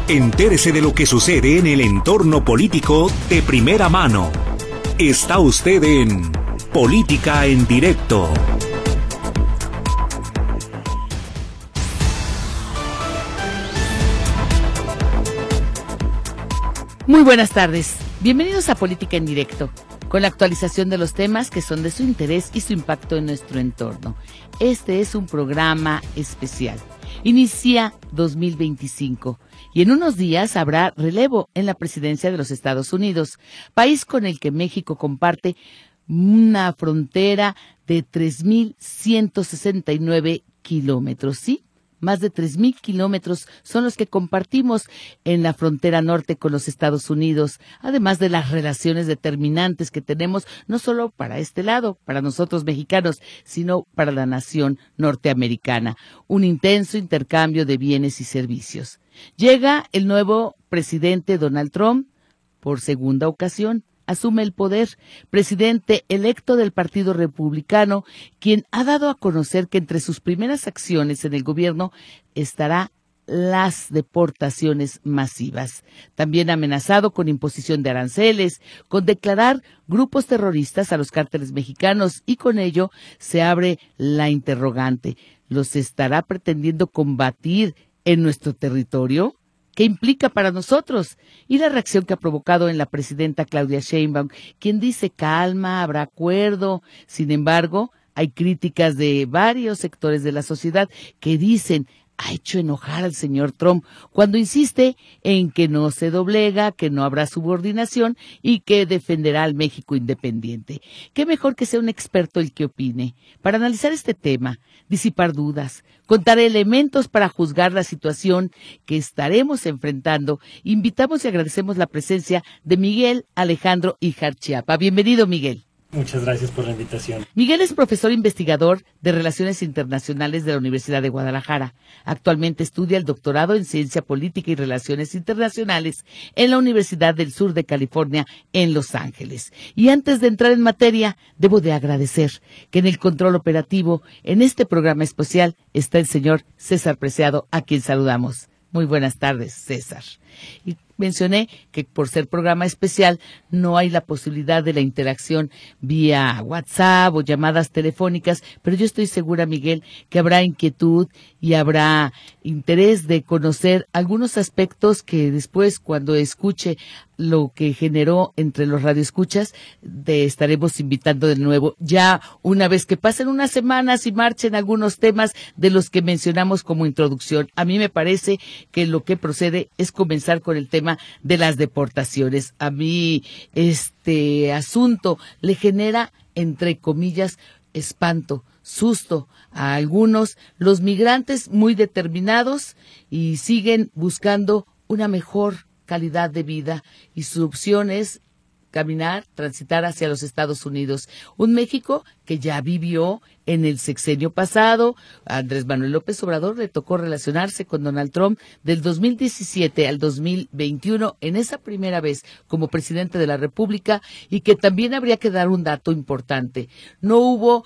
Entérese de lo que sucede en el entorno político de primera mano. Está usted en Política en Directo. Muy buenas tardes. Bienvenidos a Política en Directo, con la actualización de los temas que son de su interés y su impacto en nuestro entorno. Este es un programa especial. Inicia 2025 y en unos días habrá relevo en la presidencia de los Estados Unidos, país con el que México comparte una frontera de 3,169 kilómetros, ¿sí? Más de 3,000 kilómetros son los que compartimos en la frontera norte con los Estados Unidos, además de las relaciones determinantes que tenemos no solo para este lado, para nosotros mexicanos, sino para la nación norteamericana. Un intenso intercambio de bienes y servicios. Llega el nuevo presidente Donald Trump por segunda ocasión. Asume el poder, presidente electo del Partido Republicano, quien ha dado a conocer que entre sus primeras acciones en el gobierno estará las deportaciones masivas. También ha amenazado con imposición de aranceles, con declarar grupos terroristas a los cárteles mexicanos y con ello se abre la interrogante. ¿Los estará pretendiendo combatir en nuestro territorio? ¿Qué implica para nosotros? Y la reacción que ha provocado en la presidenta Claudia Sheinbaum, quien dice calma, habrá acuerdo. Sin embargo, hay críticas de varios sectores de la sociedad que dicen ha hecho enojar al señor Trump cuando insiste en que no se doblega, que no habrá subordinación y que defenderá al México independiente. Qué mejor que sea un experto el que opine. Para analizar este tema, disipar dudas, contar elementos para juzgar la situación que estaremos enfrentando, invitamos y agradecemos la presencia de Miguel Alejandro Híjar Chiapa. Bienvenido, Miguel. Muchas gracias por la invitación. Miguel es profesor investigador de Relaciones Internacionales de la Universidad de Guadalajara. Actualmente estudia el doctorado en Ciencia Política y Relaciones Internacionales en la Universidad del Sur de California en Los Ángeles. Y antes de entrar en materia, debo de agradecer que en el control operativo, en este programa especial, está el señor César Preciado, a quien saludamos. Muy buenas tardes, César. Y mencioné que por ser programa especial no hay la posibilidad de la interacción vía WhatsApp o llamadas telefónicas, pero yo estoy segura, Miguel, que habrá inquietud y habrá interés de conocer algunos aspectos que después, cuando escuche lo que generó entre los radioescuchas, te estaremos invitando de nuevo, ya una vez que pasen unas semanas y marchen algunos temas de los que mencionamos como introducción. A mí me parece que lo que procede es comenzar con el tema de las deportaciones. A mí este asunto le genera, entre comillas, espanto, susto a algunos, los migrantes muy determinados y siguen buscando una mejor calidad de vida y su opción es caminar, transitar hacia los Estados Unidos. Un México que ya vivió en el sexenio pasado. A Andrés Manuel López Obrador le tocó relacionarse con Donald Trump del 2017 al 2021 en esa primera vez como presidente de la República y que también habría que dar un dato importante. No hubo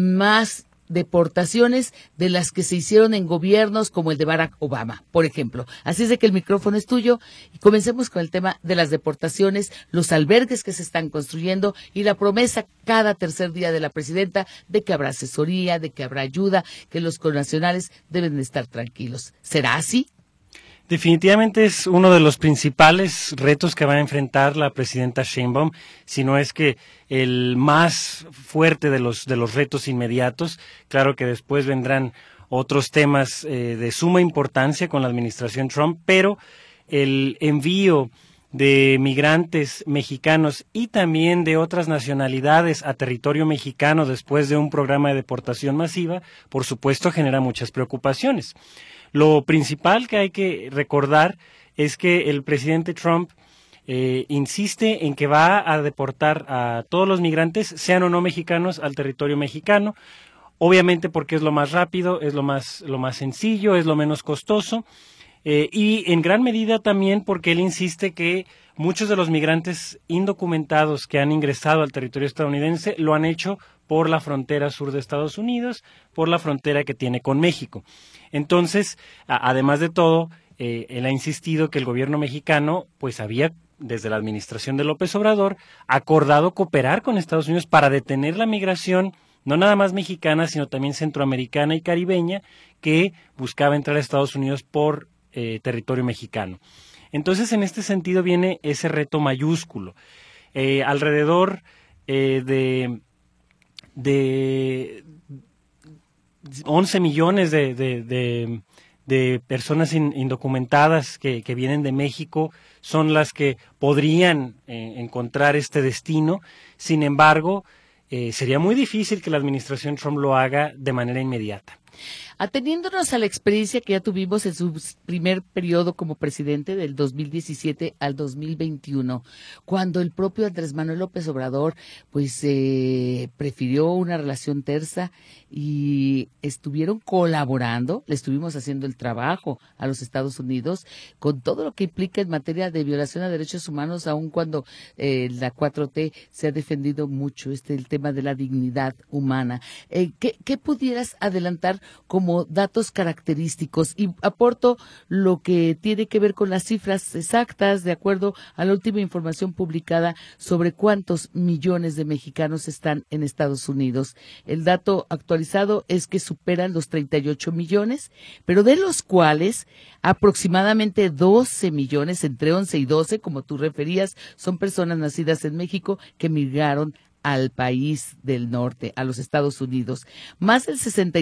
más deportaciones de las que se hicieron en gobiernos como el de Barack Obama, por ejemplo. Así es de que el micrófono es tuyo y comencemos con el tema de las deportaciones, los albergues que se están construyendo y la promesa cada tercer día de la presidenta de que habrá asesoría, de que habrá ayuda, que los connacionales deben de estar tranquilos. ¿Será así? Definitivamente es uno de los principales retos que va a enfrentar la presidenta Sheinbaum, si no es que el más fuerte de los retos inmediatos. Claro que después vendrán otros temas de suma importancia con la administración Trump, pero el envío de migrantes mexicanos y también de otras nacionalidades a territorio mexicano después de un programa de deportación masiva, por supuesto genera muchas preocupaciones. Lo principal que hay que recordar es que el presidente Trump insiste en que va a deportar a todos los migrantes, sean o no mexicanos, al territorio mexicano, obviamente porque es lo más rápido, es lo más sencillo, es lo menos costoso, y en gran medida también porque él insiste que muchos de los migrantes indocumentados que han ingresado al territorio estadounidense lo han hecho por la frontera sur de Estados Unidos, por la frontera que tiene con México. Entonces, además de todo, él ha insistido que el gobierno mexicano pues había, desde la administración de López Obrador, acordado cooperar con Estados Unidos para detener la migración, no nada más mexicana, sino también centroamericana y caribeña, que buscaba entrar a Estados Unidos por territorio mexicano. Entonces, en este sentido viene ese reto mayúsculo. Alrededor de 11 millones de personas indocumentadas que vienen de México son las que podrían encontrar este destino. Sin embargo, sería muy difícil que la administración Trump lo haga de manera inmediata. Ateniéndonos a la experiencia que ya tuvimos en su primer periodo como presidente del 2017 al 2021, cuando el propio Andrés Manuel López Obrador pues prefirió una relación tersa y estuvieron colaborando, le estuvimos haciendo el trabajo a los Estados Unidos con todo lo que implica en materia de violación a derechos humanos, aun cuando la 4T se ha defendido mucho el tema de la dignidad humana. ¿Qué pudieras adelantar como datos característicos? Y aporto lo que tiene que ver con las cifras exactas de acuerdo a la última información publicada sobre cuántos millones de mexicanos están en Estados Unidos. El dato actualizado es que superan los 38 millones, pero de los cuales aproximadamente 12 millones, entre 11 y 12, como tú referías, son personas nacidas en México que migraron al país del norte, a los Estados Unidos. Más del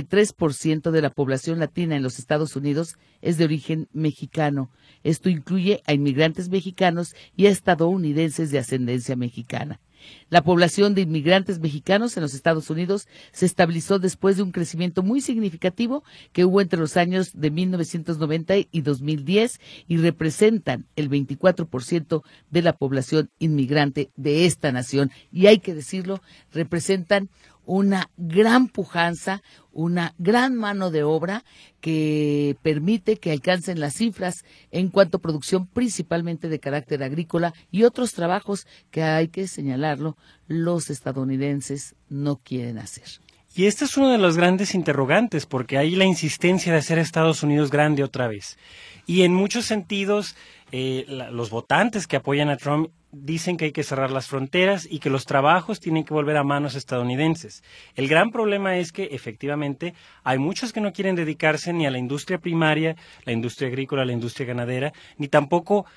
63% de la población latina en los Estados Unidos es de origen mexicano. Esto incluye a inmigrantes mexicanos y a estadounidenses de ascendencia mexicana. La población de inmigrantes mexicanos en los Estados Unidos se estabilizó después de un crecimiento muy significativo que hubo entre los años de 1990 y 2010 y representan el 24% de la población inmigrante de esta nación. Y hay que decirlo, representan una gran pujanza, una gran mano de obra que permite que alcancen las cifras en cuanto a producción principalmente de carácter agrícola y otros trabajos que, hay que señalarlo, los estadounidenses no quieren hacer. Y este es uno de los grandes interrogantes, porque hay la insistencia de hacer a Estados Unidos grande otra vez. Y en muchos sentidos, los votantes que apoyan a Trump dicen que hay que cerrar las fronteras y que los trabajos tienen que volver a manos estadounidenses. El gran problema es que, efectivamente, hay muchos que no quieren dedicarse ni a la industria primaria, la industria agrícola, la industria ganadera, ni tampoco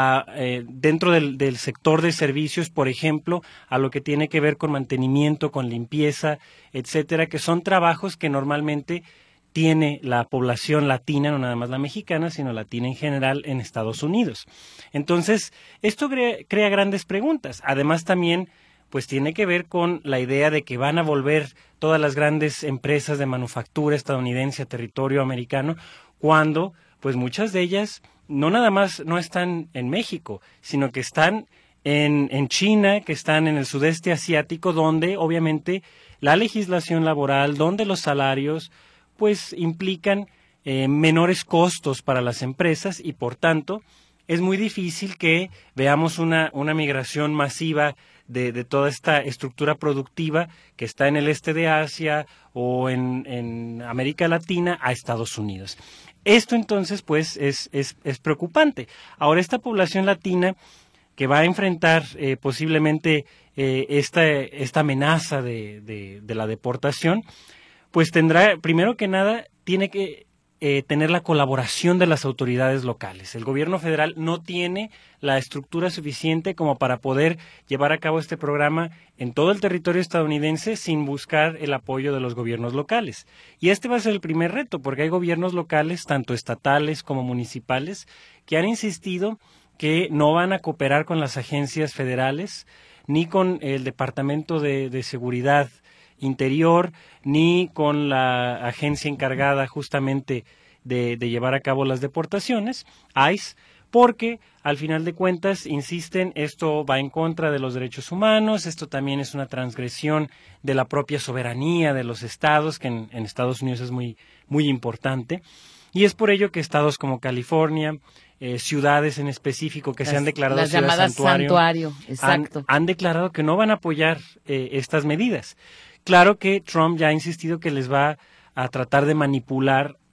dentro del sector de servicios, por ejemplo, a lo que tiene que ver con mantenimiento, con limpieza, etcétera, que son trabajos que normalmente tiene la población latina, no nada más la mexicana, sino latina en general en Estados Unidos. Entonces, esto crea grandes preguntas. Además, también, pues tiene que ver con la idea de que van a volver todas las grandes empresas de manufactura estadounidense a territorio americano, cuando, pues muchas de ellas no nada más no están en México, sino que están en China, que están en el sudeste asiático, donde obviamente la legislación laboral, donde los salarios pues implican menores costos para las empresas y por tanto es muy difícil que veamos una migración masiva de toda esta estructura productiva que está en el este de Asia o en América Latina a Estados Unidos. Esto entonces pues es preocupante. Ahora esta población latina que va a enfrentar posiblemente esta amenaza de la deportación, pues tendrá, primero que nada, tiene que tener la colaboración de las autoridades locales. El gobierno federal no tiene la estructura suficiente como para poder llevar a cabo este programa en todo el territorio estadounidense sin buscar el apoyo de los gobiernos locales. Y este va a ser el primer reto, porque hay gobiernos locales, tanto estatales como municipales, que han insistido que no van a cooperar con las agencias federales ni con el Departamento de Seguridad Interior, ni con la agencia encargada justamente de llevar a cabo las deportaciones, ICE, porque al final de cuentas, insisten, esto va en contra de los derechos humanos, esto también es una transgresión de la propia soberanía de los estados, que en Estados Unidos es muy, muy importante, y es por ello que estados como California, ciudades en específico que se han declarado las llamadas santuario, exacto, han declarado que no van a apoyar estas medidas. Claro que Trump ya ha insistido que les va a tratar de manipular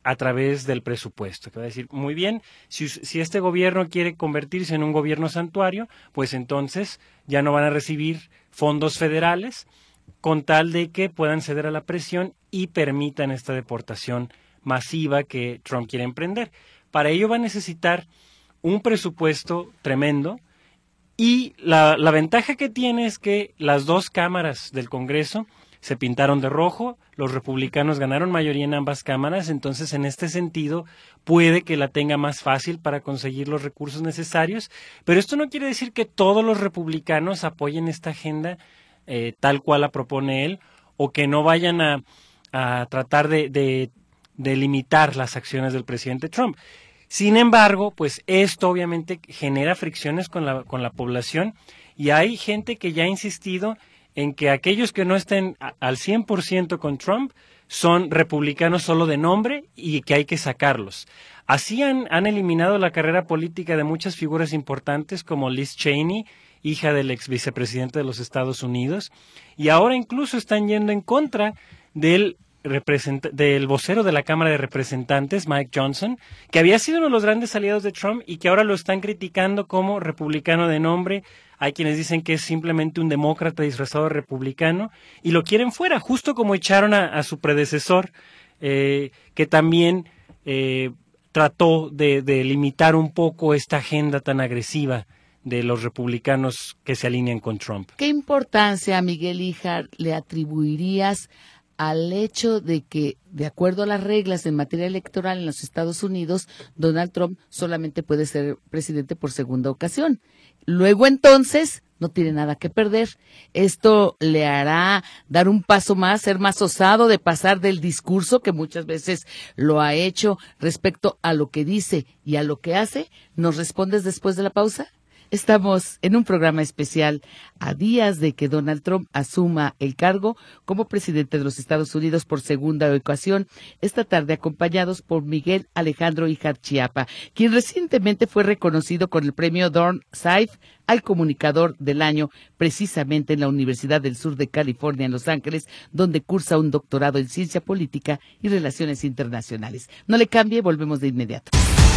a través del presupuesto, que va a decir, muy bien, si este gobierno quiere convertirse en un gobierno santuario, pues entonces ya no van a recibir fondos federales, con tal de que puedan ceder a la presión y permitan esta deportación masiva que Trump quiere emprender. Para ello va a necesitar un presupuesto tremendo, y la ventaja que tiene es que las dos cámaras del Congreso se pintaron de rojo, los republicanos ganaron mayoría en ambas cámaras, entonces en este sentido puede que la tenga más fácil para conseguir los recursos necesarios, pero esto no quiere decir que todos los republicanos apoyen esta agenda tal cual la propone él, o que no vayan a tratar de limitar las acciones del presidente Trump. Sin embargo, pues esto obviamente genera fricciones con la población, y hay gente que ya ha insistido en que aquellos que no estén al 100% con Trump son republicanos solo de nombre y que hay que sacarlos. Así han eliminado la carrera política de muchas figuras importantes como Liz Cheney, hija del ex vicepresidente de los Estados Unidos, y ahora incluso están yendo en contra del vocero de la Cámara de Representantes, Mike Johnson, que había sido uno de los grandes aliados de Trump y que ahora lo están criticando como republicano de nombre. Hay quienes dicen que es simplemente un demócrata disfrazado de republicano y lo quieren fuera, justo como echaron a su predecesor, que también trató de limitar un poco esta agenda tan agresiva de los republicanos que se alinean con Trump. ¿Qué importancia, Miguel Híjar, le atribuirías al hecho de que, de acuerdo a las reglas en materia electoral en los Estados Unidos, Donald Trump solamente puede ser presidente por segunda ocasión? Luego entonces no tiene nada que perder. Esto le hará dar un paso más, ser más osado de pasar del discurso que muchas veces lo ha hecho respecto a lo que dice y a lo que hace. ¿Nos respondes después de la pausa? Estamos en un programa especial a días de que Donald Trump asuma el cargo como presidente de los Estados Unidos por segunda ocasión, esta tarde acompañados por Miguel Alejandro Híjar Chiapa, quien recientemente fue reconocido con el premio Dorn Seif al comunicador del año, precisamente en la Universidad del Sur de California en Los Ángeles, donde cursa un doctorado en ciencia política y relaciones internacionales. No le cambie, volvemos de inmediato.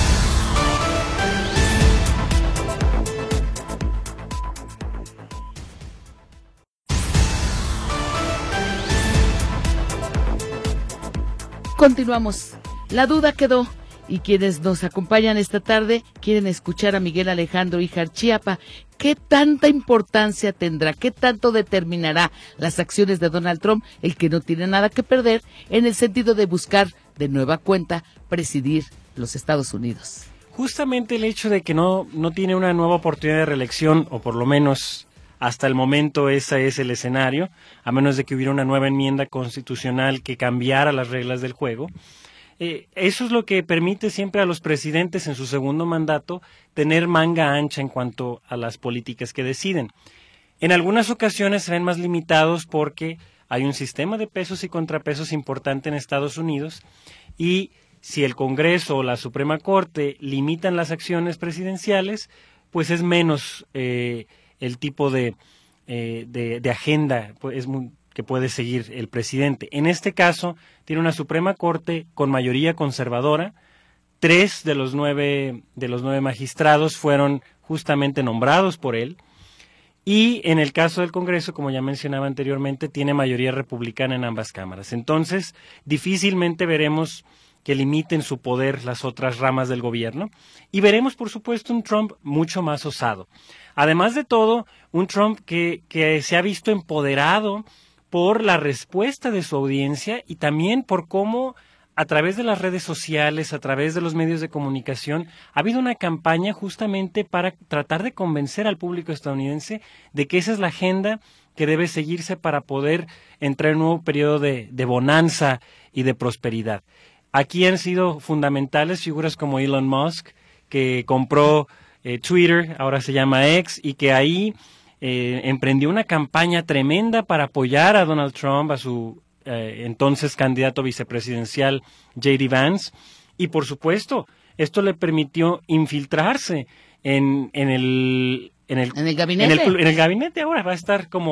Continuamos. La duda quedó y quienes nos acompañan esta tarde quieren escuchar a Miguel Alejandro Híjar Chiapa. ¿Qué tanta importancia tendrá, qué tanto determinará las acciones de Donald Trump, el que no tiene nada que perder, en el sentido de buscar de nueva cuenta presidir los Estados Unidos? Justamente el hecho de que no tiene una nueva oportunidad de reelección, o por lo menos hasta el momento ese es el escenario, a menos de que hubiera una nueva enmienda constitucional que cambiara las reglas del juego. Eso es lo que permite siempre a los presidentes en su segundo mandato tener manga ancha en cuanto a las políticas que deciden. En algunas ocasiones se ven más limitados porque hay un sistema de pesos y contrapesos importante en Estados Unidos, y si el Congreso o la Suprema Corte limitan las acciones presidenciales, pues es menos el tipo de agenda pues, que puede seguir el presidente. En este caso, tiene una Suprema Corte con mayoría conservadora. 3 de los 9 magistrados fueron justamente nombrados por él. Y en el caso del Congreso, como ya mencionaba anteriormente, tiene mayoría republicana en ambas cámaras. Entonces, difícilmente veremos que limiten su poder las otras ramas del gobierno. Y veremos, por supuesto, un Trump mucho más osado. Además de todo, un Trump que se ha visto empoderado por la respuesta de su audiencia y también por cómo a través de las redes sociales, a través de los medios de comunicación, ha habido una campaña justamente para tratar de convencer al público estadounidense de que esa es la agenda que debe seguirse para poder entrar en un nuevo periodo de bonanza y de prosperidad. Aquí han sido fundamentales figuras como Elon Musk, que compró Twitter, ahora se llama X, y que ahí emprendió una campaña tremenda para apoyar a Donald Trump, a su entonces candidato vicepresidencial J.D. Vance, y por supuesto, esto le permitió infiltrarse en el gabinete. En el gabinete ahora va a estar como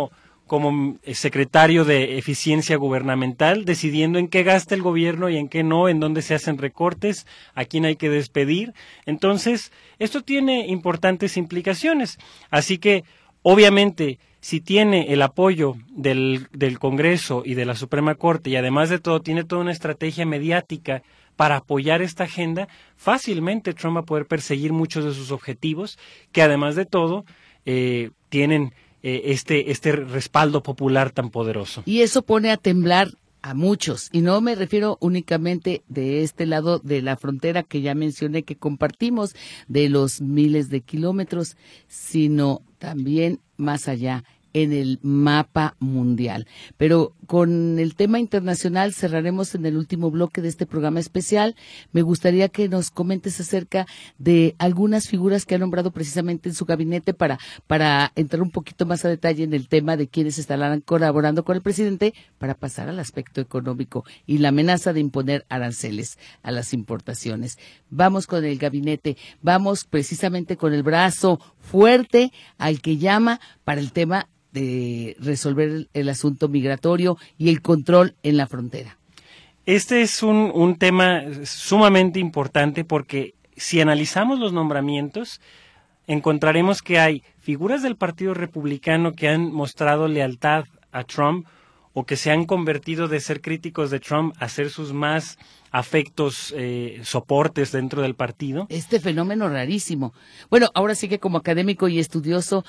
como secretario de Eficiencia Gubernamental, decidiendo en qué gasta el gobierno y en qué no, en dónde se hacen recortes, a quién hay que despedir. Entonces, esto tiene importantes implicaciones. Así que, obviamente, si tiene el apoyo del Congreso y de la Suprema Corte, y además de todo tiene toda una estrategia mediática para apoyar esta agenda, fácilmente Trump va a poder perseguir muchos de sus objetivos, que además de todo tienen este respaldo popular tan poderoso. Y eso pone a temblar a muchos, y no me refiero únicamente de este lado de la frontera que ya mencioné que compartimos, de los miles de kilómetros, sino también más allá, en el mapa mundial. Pero con el tema internacional cerraremos en el último bloque de este programa especial. Me gustaría que nos comentes acerca de algunas figuras que ha nombrado precisamente en su gabinete para entrar un poquito más a detalle en el tema de quienes estarán colaborando con el presidente para pasar al aspecto económico y la amenaza de imponer aranceles a las importaciones. Vamos con el gabinete, vamos precisamente con el brazo fuerte al que llama para el tema de resolver el asunto migratorio y el control en la frontera. Este es un tema sumamente importante porque si analizamos los nombramientos, encontraremos que hay figuras del Partido Republicano que han mostrado lealtad a Trump o que se han convertido de ser críticos de Trump a ser sus más afectos soportes dentro del partido. Este fenómeno rarísimo. Bueno, ahora sí que como académico y estudioso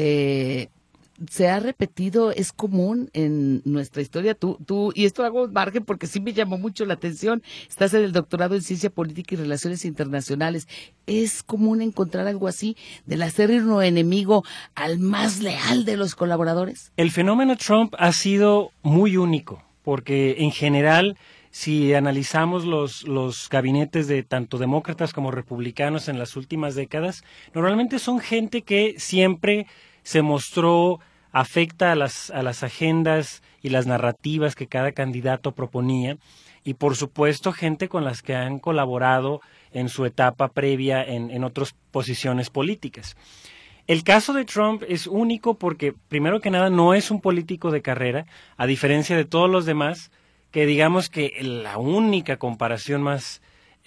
se ha repetido, es común en nuestra historia. Tú, y esto hago margen porque sí me llamó mucho la atención. Estás en el doctorado en Ciencia Política y Relaciones Internacionales. ¿Es común encontrar algo así del acérrimo enemigo al más leal de los colaboradores? El fenómeno Trump ha sido muy único porque en general, si analizamos los gabinetes de tanto demócratas como republicanos en las últimas décadas, normalmente son gente que siempre se mostró afecta a las agendas y las narrativas que cada candidato proponía y por supuesto gente con las que han colaborado en su etapa previa en otras posiciones políticas. El caso de Trump es único porque primero que nada no es un político de carrera, a diferencia de todos los demás, que digamos que la única comparación más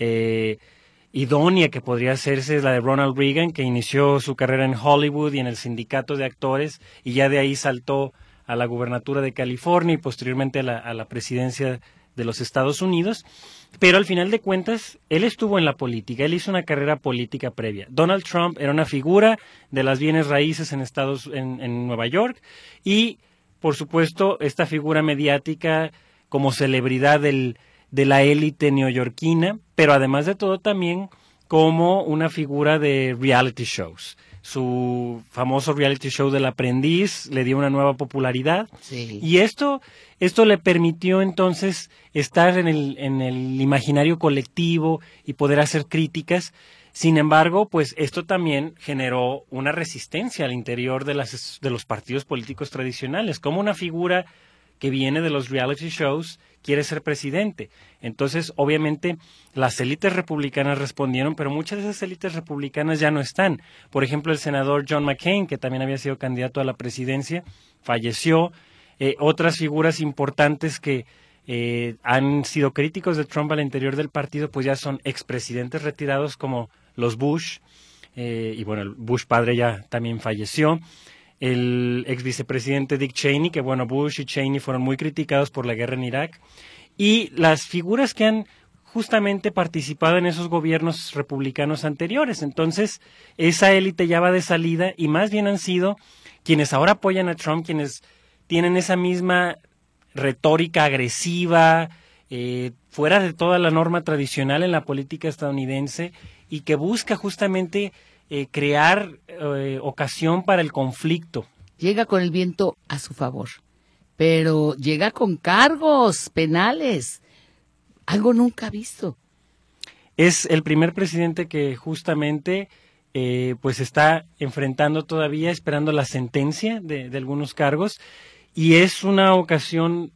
idónea que podría hacerse es la de Ronald Reagan, que inició su carrera en Hollywood y en el sindicato de actores y ya de ahí saltó a la gubernatura de California y posteriormente a la presidencia de los Estados Unidos. Pero al final de cuentas, él estuvo en la política, él hizo una carrera política previa. Donald Trump era una figura de las bienes raíces en Nueva York y, por supuesto, esta figura mediática como celebridad de la élite neoyorquina, pero además de todo también como una figura de reality shows. Su famoso reality show del Aprendiz le dio una nueva popularidad. Sí. Y esto le permitió entonces estar en el imaginario colectivo y poder hacer críticas. Sin embargo, pues esto también generó una resistencia al interior de los partidos políticos tradicionales, como una figura que viene de los reality shows quiere ser presidente. Entonces, obviamente, las élites republicanas respondieron, pero muchas de esas élites republicanas ya no están. Por ejemplo, el senador John McCain, que también había sido candidato a la presidencia, falleció. Otras figuras importantes que han sido críticos de Trump al interior del partido, pues ya son expresidentes retirados como los Bush, y bueno, el Bush padre ya también falleció. El ex vicepresidente Dick Cheney, que bueno, Bush y Cheney fueron muy criticados por la guerra en Irak, y las figuras que han justamente participado en esos gobiernos republicanos anteriores. Entonces, esa élite ya va de salida y más bien han sido quienes ahora apoyan a Trump, quienes tienen esa misma retórica agresiva, fuera de toda la norma tradicional en la política estadounidense y que busca justamente crear ocasión para el conflicto. Llega con el viento a su favor, pero llega con cargos penales, algo nunca visto. Es el primer presidente que justamente pues está enfrentando todavía, esperando la sentencia de algunos cargos, y es una ocasión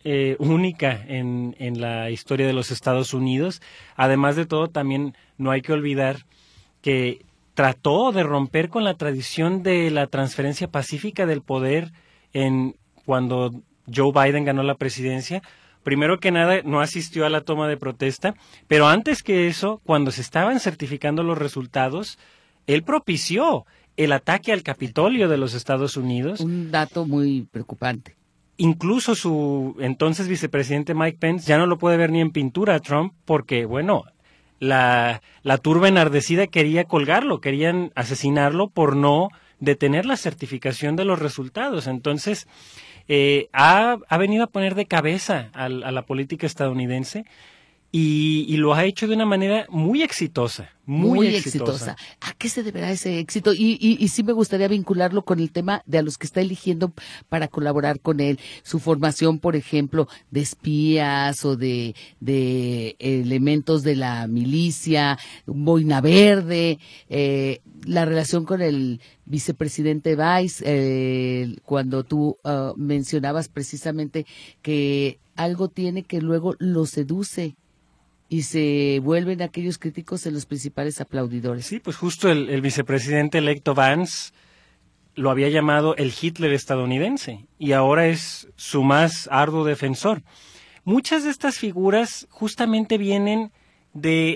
única en la historia de los Estados Unidos. Además de todo, también no hay que olvidar que trató de romper con la tradición de la transferencia pacífica del poder en cuando Joe Biden ganó la presidencia. Primero que nada, no asistió a la toma de protesta, pero antes que eso, cuando se estaban certificando los resultados, él propició el ataque al Capitolio de los Estados Unidos. Un dato muy preocupante. Incluso su entonces vicepresidente Mike Pence ya no lo puede ver ni en pintura a Trump porque, bueno, la turba enardecida quería colgarlo, querían asesinarlo por no detener la certificación de los resultados. Entonces, ha venido a poner de cabeza a la política estadounidense y lo ha hecho de una manera muy exitosa. Muy exitosa. ¿A qué se deberá ese éxito? Y sí me gustaría vincularlo con el tema de a los que está eligiendo para colaborar con él. Su formación, por ejemplo, de espías o de elementos de la milicia, boina verde, la relación con el vicepresidente Vice, cuando tú mencionabas precisamente que algo tiene que luego lo seduce y se vuelven aquellos críticos en los principales aplaudidores. Sí, pues justo el vicepresidente electo Vance lo había llamado el Hitler estadounidense y ahora es su más arduo defensor. Muchas de estas figuras justamente vienen de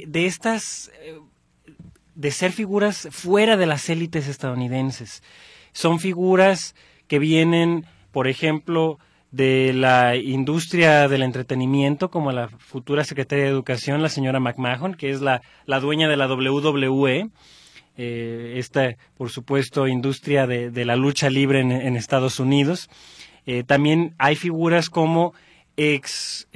ser figuras fuera de las élites estadounidenses. Son figuras que vienen, por ejemplo, de la industria del entretenimiento, como la futura secretaria de Educación, la señora McMahon, que es la dueña de la WWE, esta, por supuesto, industria de la lucha libre en Estados Unidos. También hay figuras como ex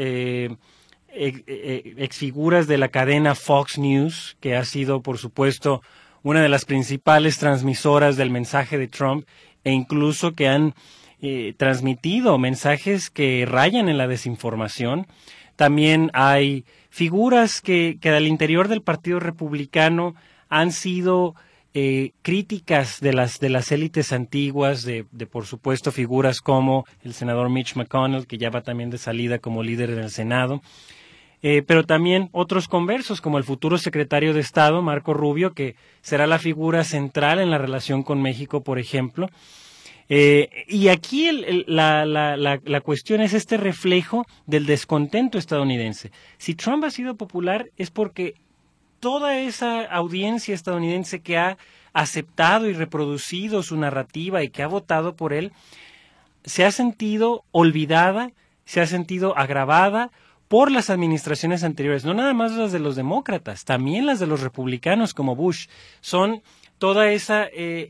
figuras de la cadena Fox News, que ha sido, por supuesto, una de las principales transmisoras del mensaje de Trump, e incluso que han transmitido mensajes que rayan en la desinformación. También hay figuras que al interior del Partido Republicano han sido críticas de las élites antiguas, de por supuesto figuras como el senador Mitch McConnell, que ya va también de salida como líder en el Senado, pero también otros conversos como el futuro secretario de Estado, Marco Rubio, que será la figura central en la relación con México, por ejemplo. Y aquí la cuestión es este reflejo del descontento estadounidense. Si Trump ha sido popular es porque toda esa audiencia estadounidense que ha aceptado y reproducido su narrativa y que ha votado por él, se ha sentido olvidada, se ha sentido agravada por las administraciones anteriores, no nada más las de los demócratas, también las de los republicanos como Bush. Son toda esa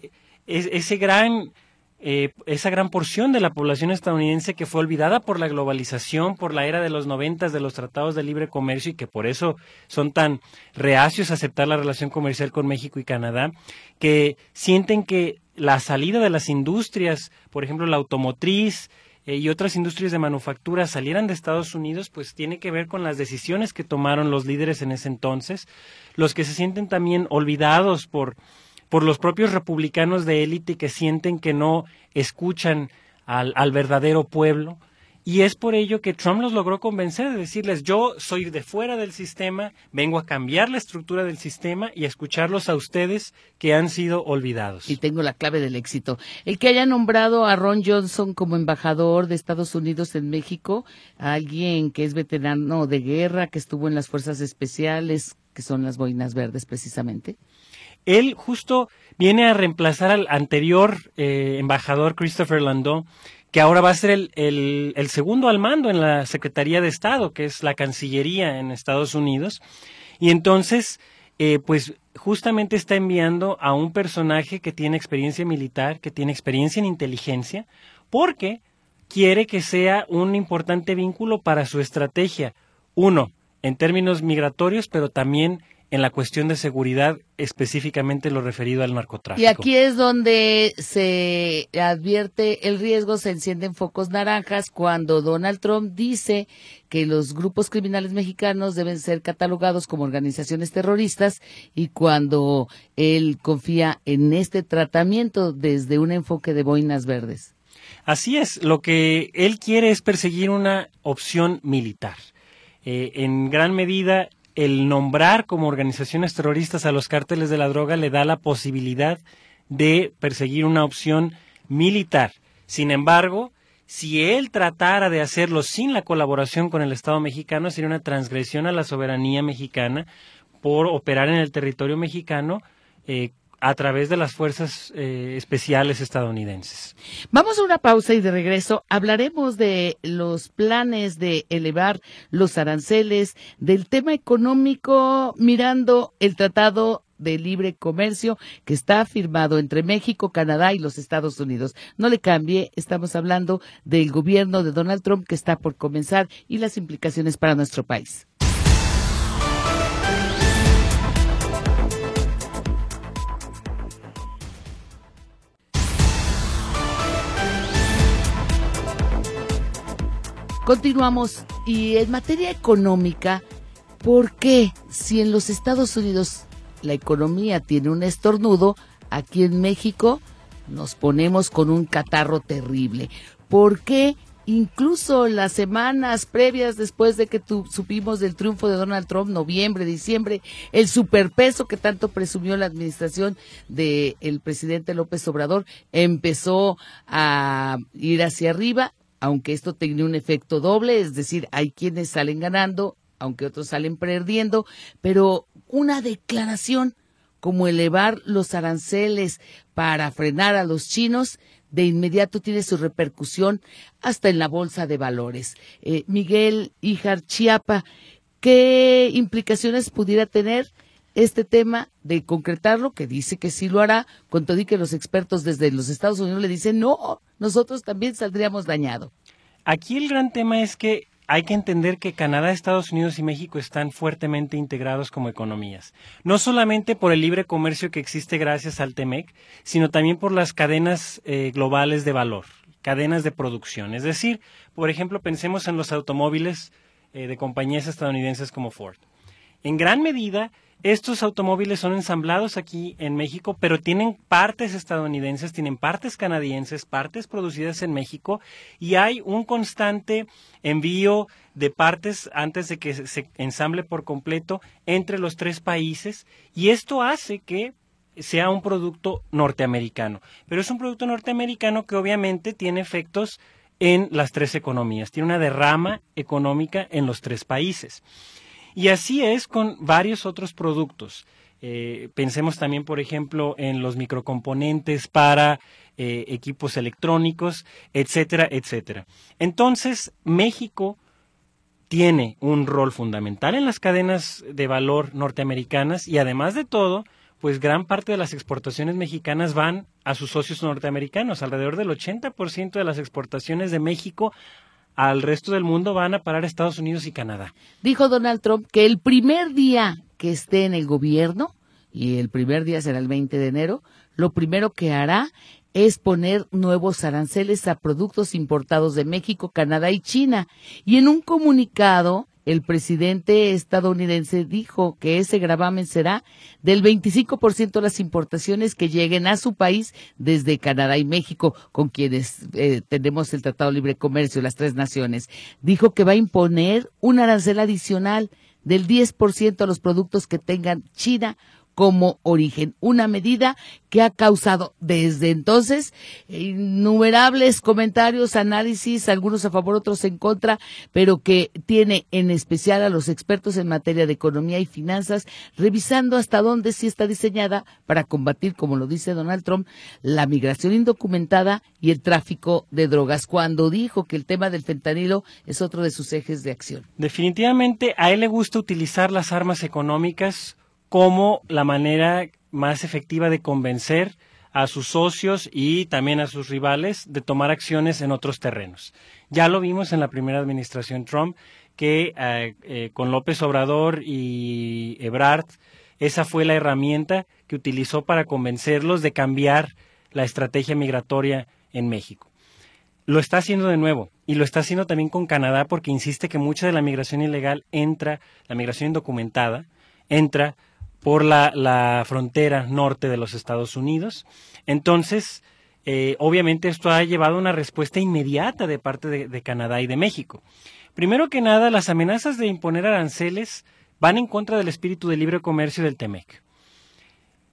gran porción de la población estadounidense que fue olvidada por la globalización, por la era de los 90 de los tratados de libre comercio y que por eso son tan reacios a aceptar la relación comercial con México y Canadá, que sienten que la salida de las industrias, por ejemplo la automotriz y otras industrias de manufactura salieran de Estados Unidos, pues tiene que ver con las decisiones que tomaron los líderes en ese entonces, los que se sienten también olvidados por los propios republicanos de élite que sienten que no escuchan al verdadero pueblo. Y es por ello que Trump los logró convencer de decirles, yo soy de fuera del sistema, vengo a cambiar la estructura del sistema y a escucharlos a ustedes que han sido olvidados. Y tengo la clave del éxito. El que haya nombrado a Ron Johnson como embajador de Estados Unidos en México, a alguien que es veterano de guerra, que estuvo en las fuerzas especiales, que son las boinas verdes precisamente. Él justo viene a reemplazar al anterior embajador Christopher Landau, que ahora va a ser el segundo al mando en la Secretaría de Estado, que es la Cancillería en Estados Unidos. Y entonces, pues justamente está enviando a un personaje que tiene experiencia militar, que tiene experiencia en inteligencia, porque quiere que sea un importante vínculo para su estrategia. Uno, en términos migratorios, pero también en la cuestión de seguridad, específicamente lo referido al narcotráfico. Y aquí es donde se advierte el riesgo, se encienden focos naranjas cuando Donald Trump dice que los grupos criminales mexicanos deben ser catalogados como organizaciones terroristas y cuando él confía en este tratamiento desde un enfoque de boinas verdes. Así es, lo que él quiere es perseguir una opción militar. En gran medida, el nombrar como organizaciones terroristas a los cárteles de la droga le da la posibilidad de perseguir una opción militar. Sin embargo, Si él tratara de hacerlo sin la colaboración con el Estado mexicano, sería una transgresión a la soberanía mexicana por operar en el territorio mexicano a través de las fuerzas especiales estadounidenses. Vamos a una pausa y de regreso hablaremos de los planes de elevar los aranceles, del tema económico, mirando el Tratado de Libre Comercio que está firmado entre México, Canadá y los Estados Unidos. No le cambie, estamos hablando del gobierno de Donald Trump que está por comenzar y las implicaciones para nuestro país. Continuamos, y en materia económica, ¿por qué si en los Estados Unidos la economía tiene un estornudo, aquí en México nos ponemos con un catarro terrible? ¿Por qué incluso las semanas previas después de que supimos del triunfo de Donald Trump, noviembre, diciembre, el superpeso que tanto presumió la administración del presidente López Obrador empezó a ir hacia arriba? Aunque esto tenía un efecto doble, es decir, hay quienes salen ganando, aunque otros salen perdiendo, pero una declaración como elevar los aranceles para frenar a los chinos, de inmediato tiene su repercusión hasta en la bolsa de valores. Miguel Híjar Chiapa, ¿qué implicaciones pudiera tener este tema de concretarlo, que dice que sí lo hará, con todo y que los expertos desde los Estados Unidos le dicen no, nosotros también saldríamos dañados? Aquí el gran tema es que hay que entender que Canadá, Estados Unidos y México están fuertemente integrados como economías. No solamente por el libre comercio que existe gracias al TEMEC, sino también por las cadenas globales de valor, cadenas de producción. Es decir, por ejemplo, pensemos en los automóviles de compañías estadounidenses como Ford. En gran medida, estos automóviles son ensamblados aquí en México, pero tienen partes estadounidenses, tienen partes canadienses, partes producidas en México, y hay un constante envío de partes antes de que se ensamble por completo entre los tres países, y esto hace que sea un producto norteamericano. Pero es un producto norteamericano que obviamente tiene efectos en las tres economías, tiene una derrama económica en los tres países. Y así es con varios otros productos. Pensemos también, por ejemplo, en los microcomponentes para equipos electrónicos, etcétera, etcétera. Entonces, México tiene un rol fundamental en las cadenas de valor norteamericanas y además de todo, pues gran parte de las exportaciones mexicanas van a sus socios norteamericanos. Alrededor del 80% de las exportaciones de México al resto del mundo van a parar a Estados Unidos y Canadá. Dijo Donald Trump que el primer día que esté en el gobierno, y el primer día será el 20 de enero, lo primero que hará es poner nuevos aranceles a productos importados de México, Canadá y China. Y en un comunicado, el presidente estadounidense dijo que ese gravamen será del 25% de las importaciones que lleguen a su país desde Canadá y México, con quienes tenemos el Tratado de Libre Comercio, las tres naciones. Dijo que va a imponer un arancel adicional del 10% a los productos que tengan China como origen, una medida que ha causado desde entonces innumerables comentarios, análisis, algunos a favor, otros en contra, pero que tiene en especial a los expertos en materia de economía y finanzas revisando hasta dónde sí está diseñada para combatir, como lo dice Donald Trump, la migración indocumentada y el tráfico de drogas, cuando dijo que el tema del fentanilo es otro de sus ejes de acción. Definitivamente a él le gusta utilizar las armas económicas como la manera más efectiva de convencer a sus socios y también a sus rivales de tomar acciones en otros terrenos. Ya lo vimos en la primera administración Trump, que con López Obrador y Ebrard, esa fue la herramienta que utilizó para convencerlos de cambiar la estrategia migratoria en México. Lo está haciendo de nuevo, y lo está haciendo también con Canadá, porque insiste que mucha de la migración ilegal la migración indocumentada, entra por la frontera norte de los Estados Unidos. Entonces, obviamente esto ha llevado a una respuesta inmediata de parte de Canadá y de México. Primero que nada, las amenazas de imponer aranceles van en contra del espíritu de libre comercio del TEMEC.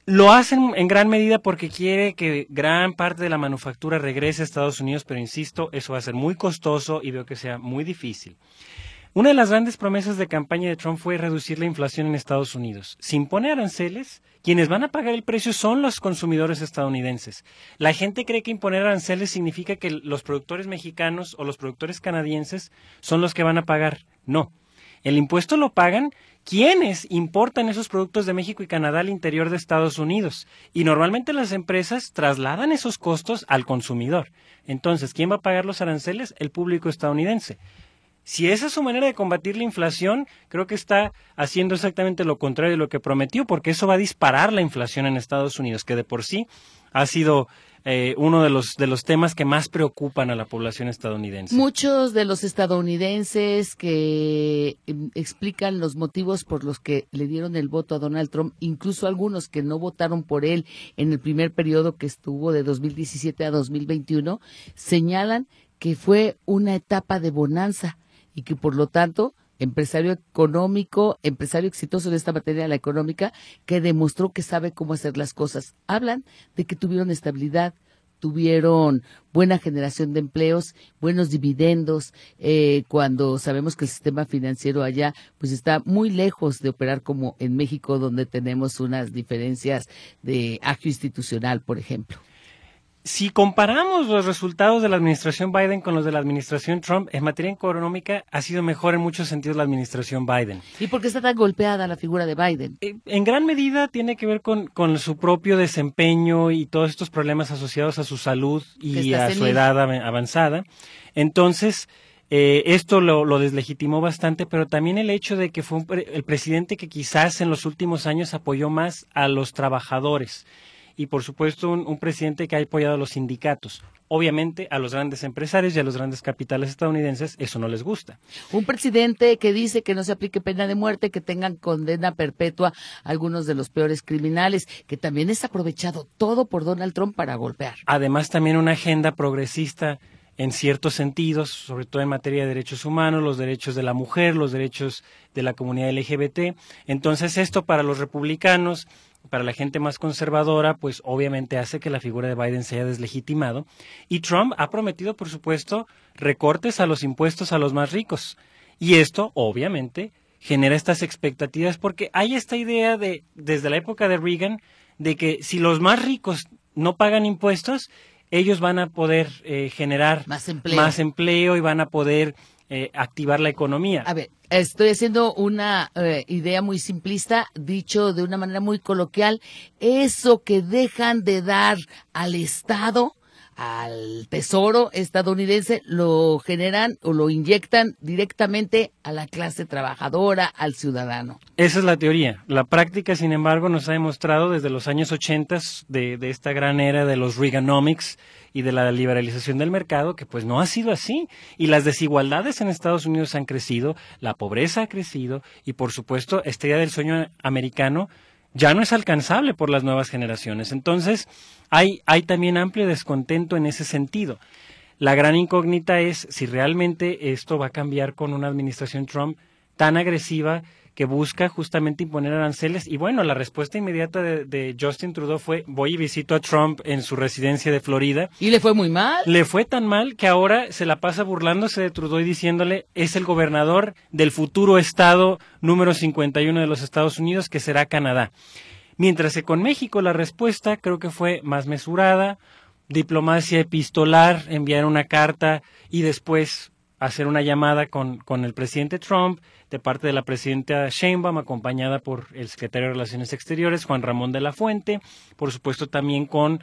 Lo hacen en gran medida porque quiere que gran parte de la manufactura regrese a Estados Unidos, pero insisto, eso va a ser muy costoso y veo que sea muy difícil. Una de las grandes promesas de campaña de Trump fue reducir la inflación en Estados Unidos. Si impone aranceles, quienes van a pagar el precio son los consumidores estadounidenses. La gente cree que imponer aranceles significa que los productores mexicanos o los productores canadienses son los que van a pagar. No. El impuesto lo pagan quienes importan esos productos de México y Canadá al interior de Estados Unidos. Y normalmente las empresas trasladan esos costos al consumidor. Entonces, ¿quién va a pagar los aranceles? El público estadounidense. Si esa es su manera de combatir la inflación, creo que está haciendo exactamente lo contrario de lo que prometió, porque eso va a disparar la inflación en Estados Unidos, que de por sí ha sido uno de los temas que más preocupan a la población estadounidense. Muchos de los estadounidenses que explican los motivos por los que le dieron el voto a Donald Trump, incluso algunos que no votaron por él en el primer periodo que estuvo de 2017 a 2021, señalan que fue una etapa de bonanza y que por lo tanto empresario económico, empresario exitoso en esta materia de la económica, que demostró que sabe cómo hacer las cosas. Hablan de que tuvieron estabilidad, tuvieron buena generación de empleos, buenos dividendos, cuando sabemos que el sistema financiero allá pues está muy lejos de operar como en México, donde tenemos unas diferencias de agio institucional, por ejemplo. Si comparamos los resultados de la administración Biden con los de la administración Trump, en materia económica ha sido mejor en muchos sentidos la administración Biden. ¿Y por qué está tan golpeada la figura de Biden? En gran medida tiene que ver con su propio desempeño y todos estos problemas asociados a su salud y a su edad avanzada. Entonces, esto lo deslegitimó bastante, pero también el hecho de que fue el presidente que quizás en los últimos años apoyó más a los trabajadores. Y por supuesto un presidente que ha apoyado a los sindicatos. Obviamente a los grandes empresarios y a los grandes capitales estadounidenses eso no les gusta. Un presidente que dice que no se aplique pena de muerte, que tengan condena perpetua a algunos de los peores criminales, que también es aprovechado todo por Donald Trump para golpear. Además también una agenda progresista en ciertos sentidos, sobre todo en materia de derechos humanos, los derechos de la mujer, los derechos de la comunidad LGBT. Entonces esto para los republicanos, para la gente más conservadora, pues obviamente hace que la figura de Biden se haya deslegitimado. Y Trump ha prometido, por supuesto, recortes a los impuestos a los más ricos. Y esto, obviamente, genera estas expectativas porque hay esta idea desde la época de Reagan, de que si los más ricos no pagan impuestos, ellos van a poder generar más empleo y van a poder activar la economía. A ver, estoy haciendo una idea muy simplista, dicho de una manera muy coloquial. Eso que dejan de dar al Estado, al Tesoro estadounidense, lo generan o lo inyectan directamente a la clase trabajadora, al ciudadano. Esa es la teoría. La práctica, sin embargo, nos ha demostrado desde los años 80 de esta gran era de los Reaganomics y de la liberalización del mercado, que pues no ha sido así. Y las desigualdades en Estados Unidos han crecido, la pobreza ha crecido y por supuesto esta idea del sueño americano ya no es alcanzable por las nuevas generaciones. Entonces, hay también amplio descontento en ese sentido. La gran incógnita es si realmente esto va a cambiar con una administración Trump tan agresiva que busca justamente imponer aranceles. Y bueno, la respuesta inmediata de Justin Trudeau fue: voy y visito a Trump en su residencia de Florida. ¿Y le fue muy mal? Le fue tan mal que ahora se la pasa burlándose de Trudeau y diciéndole: es el gobernador del futuro estado número 51 de los Estados Unidos, que será Canadá. Mientras que con México la respuesta creo que fue más mesurada, diplomacia epistolar, enviar una carta y después hacer una llamada con el presidente Trump, de parte de la presidenta Sheinbaum, acompañada por el secretario de Relaciones Exteriores, Juan Ramón de la Fuente, por supuesto también con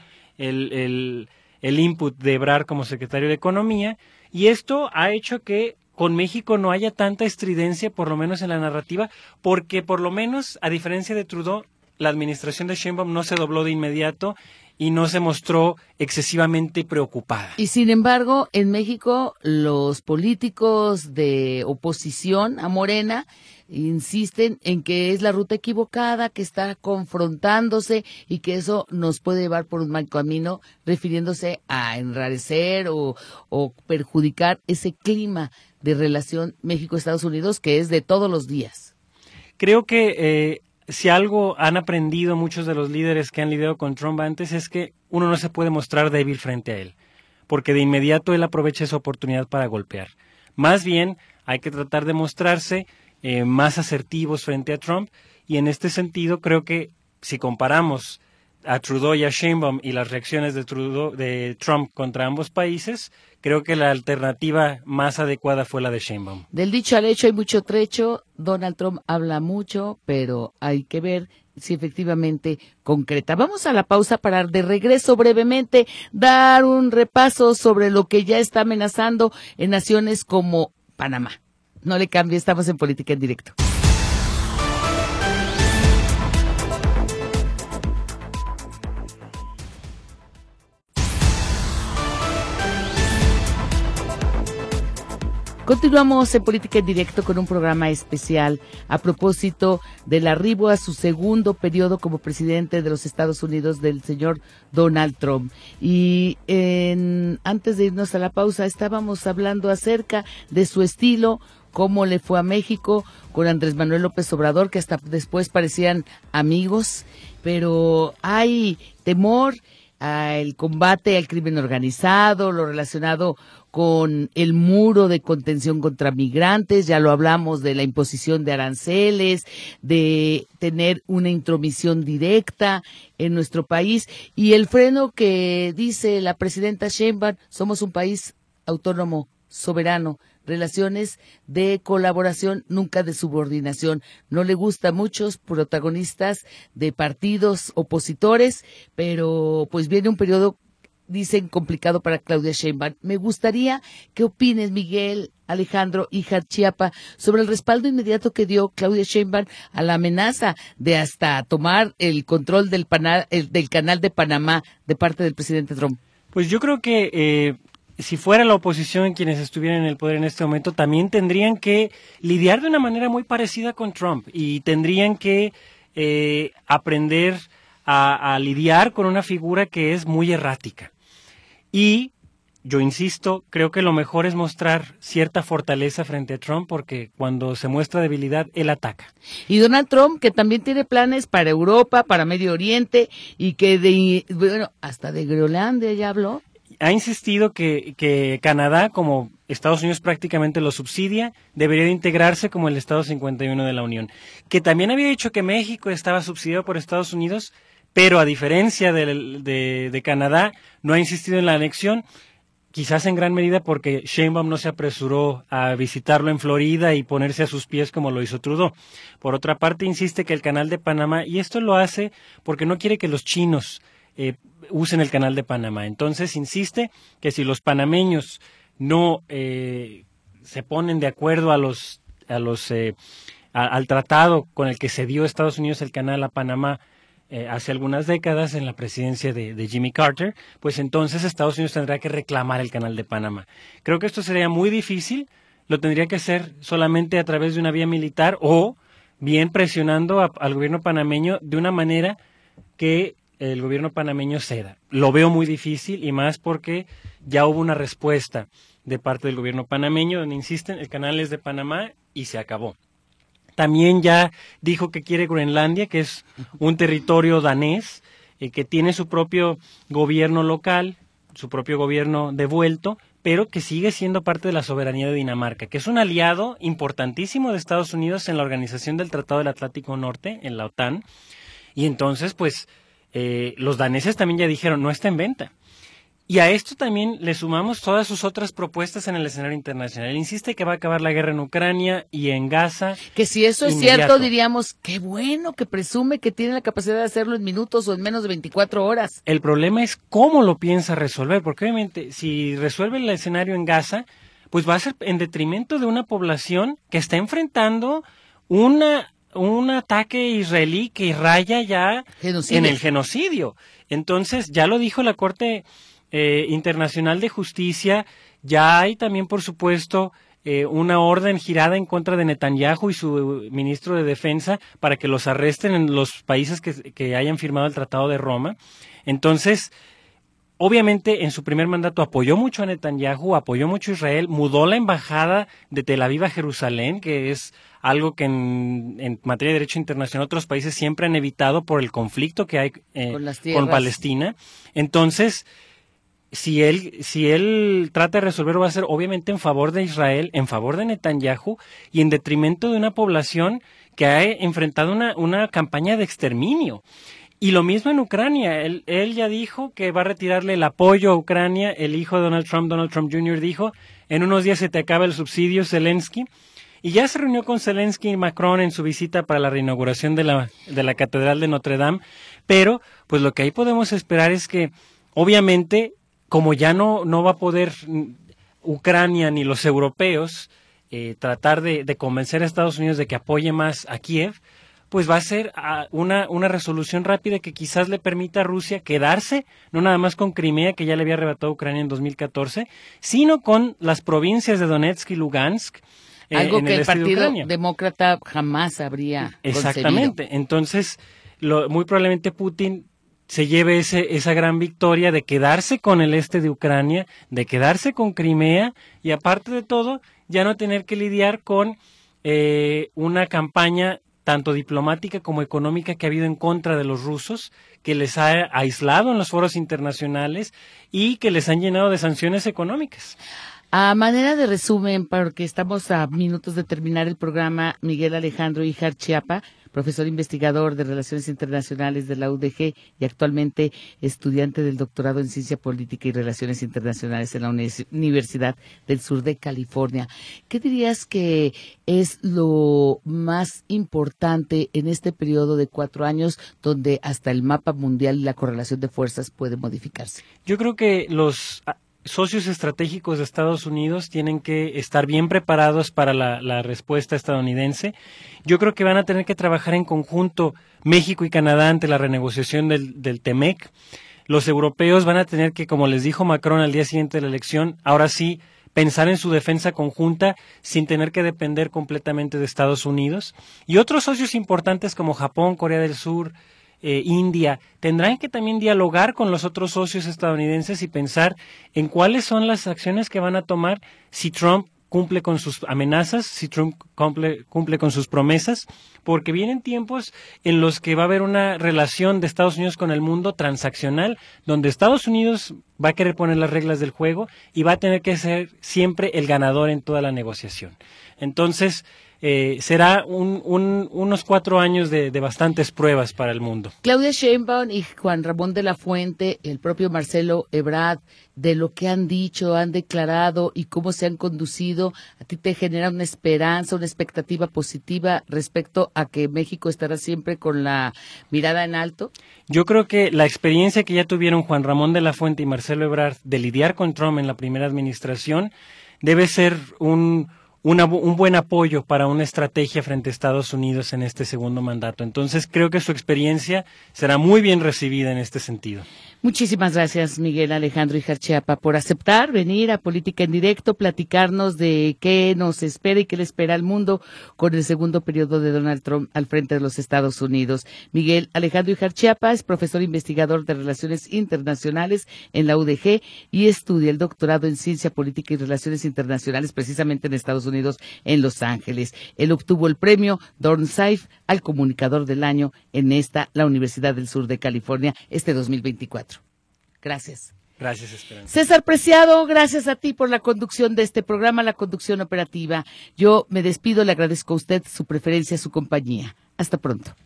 el input de Ebrard como secretario de Economía, y esto ha hecho que con México no haya tanta estridencia, por lo menos en la narrativa, porque por lo menos, a diferencia de Trudeau, la administración de Sheinbaum no se dobló de inmediato y no se mostró excesivamente preocupada. Y sin embargo, en México, los políticos de oposición a Morena insisten en que es la ruta equivocada, que está confrontándose y que eso nos puede llevar por un mal camino, refiriéndose a enrarecer o perjudicar ese clima de relación México-Estados Unidos que es de todos los días. Creo que si algo han aprendido muchos de los líderes que han lidiado con Trump antes es que uno no se puede mostrar débil frente a él, porque de inmediato él aprovecha esa oportunidad para golpear. Más bien, hay que tratar de mostrarse más asertivos frente a Trump, y en este sentido creo que si comparamos a Trudeau y a Sheinbaum y las reacciones de Trump contra ambos países, creo que la alternativa más adecuada fue la de Sheinbaum. Del dicho al hecho hay mucho trecho. Donald Trump habla mucho, pero hay que ver si efectivamente concreta. Vamos a la pausa para de regreso brevemente dar un repaso sobre lo que ya está amenazando en naciones como Panamá. No le cambie, estamos en Política en Directo. Continuamos en Política en Directo con un programa especial a propósito del arribo a su segundo periodo como presidente de los Estados Unidos del señor Donald Trump. Y antes de irnos a la pausa estábamos hablando acerca de su estilo, cómo le fue a México con Andrés Manuel López Obrador, que hasta después parecían amigos, pero hay temor al combate al crimen organizado, lo relacionado con el muro de contención contra migrantes, ya lo hablamos de la imposición de aranceles, de tener una intromisión directa en nuestro país, y el freno que dice la presidenta Sheinbaum: somos un país autónomo, soberano, relaciones de colaboración, nunca de subordinación. No le gusta a muchos protagonistas de partidos opositores, pero pues viene un periodo, dicen, complicado para Claudia Sheinbaum. Me gustaría que opines, Miguel Alejandro Híjar Chiapa, sobre el respaldo inmediato que dio Claudia Sheinbaum a la amenaza de hasta tomar el control del canal de Panamá de parte del presidente Trump. Pues yo creo que si fuera la oposición quienes estuvieran en el poder en este momento, también tendrían que lidiar de una manera muy parecida con Trump, y tendrían que aprender a lidiar con una figura que es muy errática. Y yo insisto, creo que lo mejor es mostrar cierta fortaleza frente a Trump, porque cuando se muestra debilidad, él ataca. Y Donald Trump, que también tiene planes para Europa, para Medio Oriente, y que hasta de Groenlandia ya habló. Ha insistido que Canadá, como Estados Unidos prácticamente lo subsidia, debería de integrarse como el Estado 51 de la Unión. Que también había dicho que México estaba subsidiado por Estados Unidos, pero a diferencia de Canadá, no ha insistido en la anexión, quizás en gran medida porque Sheinbaum no se apresuró a visitarlo en Florida y ponerse a sus pies como lo hizo Trudeau. Por otra parte, insiste que el canal de Panamá, y esto lo hace porque no quiere que los chinos usen el canal de Panamá. Entonces insiste que si los panameños no se ponen de acuerdo al tratado con el que cedió Estados Unidos el canal a Panamá hace algunas décadas en la presidencia de Jimmy Carter, pues entonces Estados Unidos tendrá que reclamar el canal de Panamá. Creo que esto sería muy difícil, lo tendría que hacer solamente a través de una vía militar o bien presionando al gobierno panameño de una manera que el gobierno panameño ceda. Lo veo muy difícil, y más porque ya hubo una respuesta de parte del gobierno panameño donde insisten, el canal es de Panamá y se acabó. También ya dijo que quiere Groenlandia, que es un territorio danés, que tiene su propio gobierno local, su propio gobierno devuelto, pero que sigue siendo parte de la soberanía de Dinamarca, que es un aliado importantísimo de Estados Unidos en la organización del Tratado del Atlántico Norte, en la OTAN. Y entonces, pues, los daneses también ya dijeron, no está en venta. Y a esto también le sumamos todas sus otras propuestas en el escenario internacional. Él insiste que va a acabar la guerra en Ucrania y en Gaza. Que si eso es cierto, diríamos, qué bueno que presume que tiene la capacidad de hacerlo en minutos o en menos de 24 horas. El problema es cómo lo piensa resolver, porque obviamente si resuelve el escenario en Gaza, pues va a ser en detrimento de una población que está enfrentando un ataque israelí que raya ya en el genocidio. Entonces, ya lo dijo la Corte Internacional de Justicia, ya hay también, por supuesto, una orden girada en contra de Netanyahu y su ministro de Defensa para que los arresten en los países que hayan firmado el Tratado de Roma. Entonces, obviamente en su primer mandato apoyó mucho a Netanyahu, apoyó mucho a Israel, mudó la embajada de Tel Aviv a Jerusalén, que es algo que en materia de derecho internacional otros países siempre han evitado por el conflicto que hay con Palestina. Entonces, si él trata de resolverlo, va a ser obviamente en favor de Israel, en favor de Netanyahu y en detrimento de una población que ha enfrentado una campaña de exterminio. Y lo mismo en Ucrania. Él ya dijo que va a retirarle el apoyo a Ucrania. El hijo de Donald Trump Jr. dijo, en unos días se te acaba el subsidio, Zelensky. Y ya se reunió con Zelensky y Macron en su visita para la reinauguración de la Catedral de Notre Dame. Pero, pues lo que ahí podemos esperar es que, obviamente, como ya no va a poder Ucrania ni los europeos tratar de convencer a Estados Unidos de que apoye más a Kiev, pues va a ser una resolución rápida que quizás le permita a Rusia quedarse, no nada más con Crimea, que ya le había arrebatado a Ucrania en 2014, sino con las provincias de Donetsk y Lugansk. Algo que el Partido Demócrata jamás habría Exactamente. concebido. Entonces, muy probablemente Putin se lleve esa gran victoria de quedarse con el este de Ucrania, de quedarse con Crimea y aparte de todo, ya no tener que lidiar con una campaña tanto diplomática como económica que ha habido en contra de los rusos, que les ha aislado en los foros internacionales y que les han llenado de sanciones económicas. A manera de resumen, porque estamos a minutos de terminar el programa, Miguel Alejandro Híjar Chiapa, profesor investigador de Relaciones Internacionales de la UDG y actualmente estudiante del doctorado en Ciencia Política y Relaciones Internacionales en la Universidad del Sur de California. ¿Qué dirías que es lo más importante en este periodo de 4 años donde hasta el mapa mundial y la correlación de fuerzas puede modificarse? Yo creo que los socios estratégicos de Estados Unidos tienen que estar bien preparados para la respuesta estadounidense. Yo creo que van a tener que trabajar en conjunto México y Canadá ante la renegociación del TEMEC. Los europeos van a tener que, como les dijo Macron al día siguiente de la elección, ahora sí pensar en su defensa conjunta sin tener que depender completamente de Estados Unidos. Y otros socios importantes como Japón, Corea del Sur, India, tendrán que también dialogar con los otros socios estadounidenses y pensar en cuáles son las acciones que van a tomar si Trump cumple con sus amenazas, si Trump cumple con sus promesas, porque vienen tiempos en los que va a haber una relación de Estados Unidos con el mundo transaccional, donde Estados Unidos va a querer poner las reglas del juego y va a tener que ser siempre el ganador en toda la negociación. Entonces, será unos 4 años de bastantes pruebas para el mundo. Claudia Sheinbaum y Juan Ramón de la Fuente, el propio Marcelo Ebrard, de lo que han dicho, han declarado y cómo se han conducido, ¿a ti te genera una esperanza, una expectativa positiva respecto a que México estará siempre con la mirada en alto? Yo creo que la experiencia que ya tuvieron Juan Ramón de la Fuente y Marcelo Ebrard de lidiar con Trump en la primera administración debe ser un buen apoyo para una estrategia frente a Estados Unidos en este segundo mandato. Entonces, creo que su experiencia será muy bien recibida en este sentido. Muchísimas gracias, Miguel Alejandro Híjar Chiapa, por aceptar venir a Política en Directo, platicarnos de qué nos espera y qué le espera al mundo con el segundo periodo de Donald Trump al frente de los Estados Unidos. Miguel Alejandro Híjar Chiapa es profesor investigador de Relaciones Internacionales en la UDG y estudia el doctorado en Ciencia Política y Relaciones Internacionales precisamente en Estados Unidos, en Los Ángeles. Él obtuvo el premio Dornsife al Comunicador del Año en la Universidad del Sur de California, 2024. Gracias. Gracias, Esperanza. César Preciado, gracias a ti por la conducción de este programa, la conducción operativa. Yo me despido, le agradezco a usted su preferencia, su compañía. Hasta pronto.